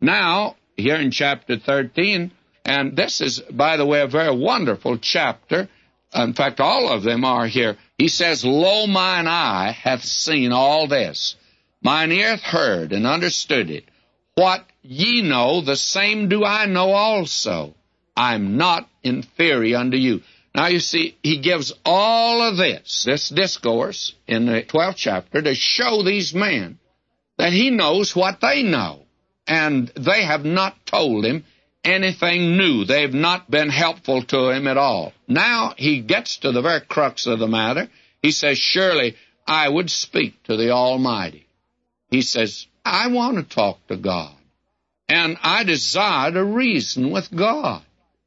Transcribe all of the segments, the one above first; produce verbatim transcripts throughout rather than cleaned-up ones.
Now, here in chapter thirteen, and this is, by the way, a very wonderful chapter. In fact, all of them are here. He says, Lo, mine eye hath seen all this. Mine ear hath heard and understood it. What ye know, the same do I know also. I'm not inferior unto you. Now, you see, he gives all of this, this discourse in the twelfth chapter, to show these men that he knows what they know. And they have not told him anything new. They've not been helpful to him at all. Now he gets to the very crux of the matter. He says, surely I would speak to the Almighty. He says, I want to talk to God, and I desire to reason with God.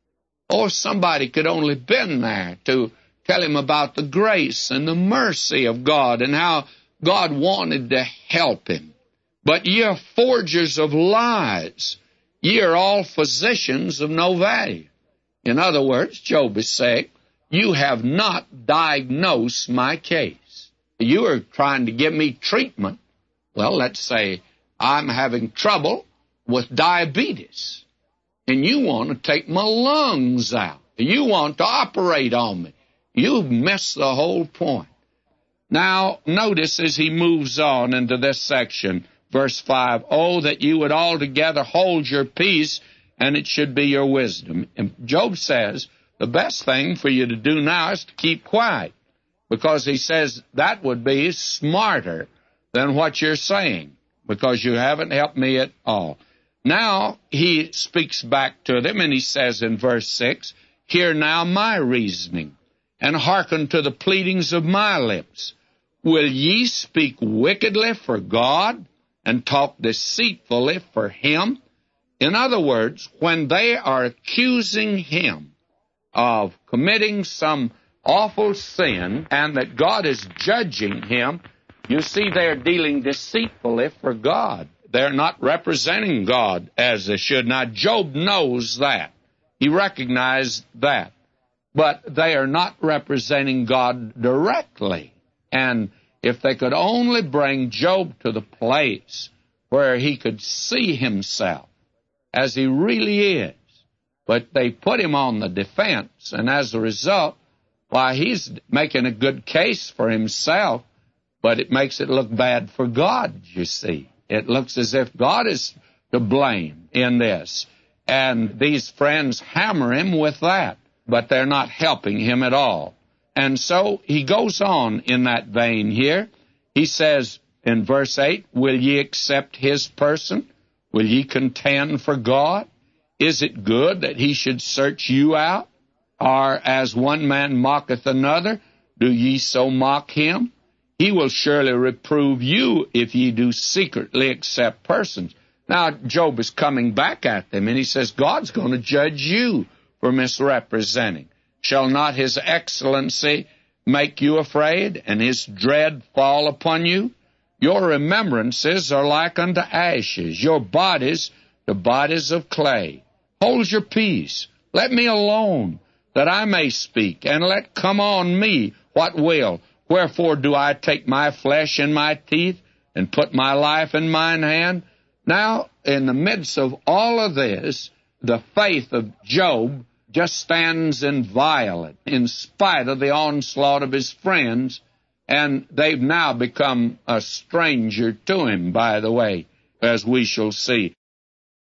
Oh, if somebody could only been there to tell him about the grace and the mercy of God and how God wanted to help him. But ye are forgers of lies. Ye are all physicians of no value. In other words, Job is saying, you have not diagnosed my case. You are trying to give me treatment. Well, let's say I'm having trouble with diabetes, and you want to take my lungs out. You want to operate on me. You've missed the whole point. Now, notice as he moves on into this section, verse five, oh, that you would altogether hold your peace, and it should be your wisdom. And Job says the best thing for you to do now is to keep quiet, because he says that would be smarter than what you're saying, because you haven't helped me at all. Now he speaks back to them, and he says in verse six, hear now my reasoning, and hearken to the pleadings of my lips. Will ye speak wickedly for God, and talk deceitfully for him? In other words, when they are accusing him of committing some awful sin, and that God is judging him, you see they're dealing deceitfully for God. They're not representing God as they should. Now, Job knows that. He recognized that. But they are not representing God directly. And if they could only bring Job to the place where he could see himself as he really is, but they put him on the defense, and as a result, why, he's making a good case for himself, but it makes it look bad for God, you see. It looks as if God is to blame in this. And these friends hammer him with that, but they're not helping him at all. And so he goes on in that vein here. He says in verse eight, will ye accept his person? Will ye contend for God? Is it good that he should search you out? Or as one man mocketh another, do ye so mock him? He will surely reprove you if ye do secretly accept persons. Now, Job is coming back at them, and he says, God's going to judge you for misrepresenting. Shall not his excellency make you afraid, and his dread fall upon you? Your remembrances are like unto ashes, your bodies to bodies of clay. Hold your peace. Let me alone, that I may speak, and let come on me what will. Wherefore do I take my flesh in my teeth, and put my life in mine hand? Now, in the midst of all of this, the faith of Job just stands inviolate in spite of the onslaught of his friends, and they've now become a stranger to him, by the way, as we shall see.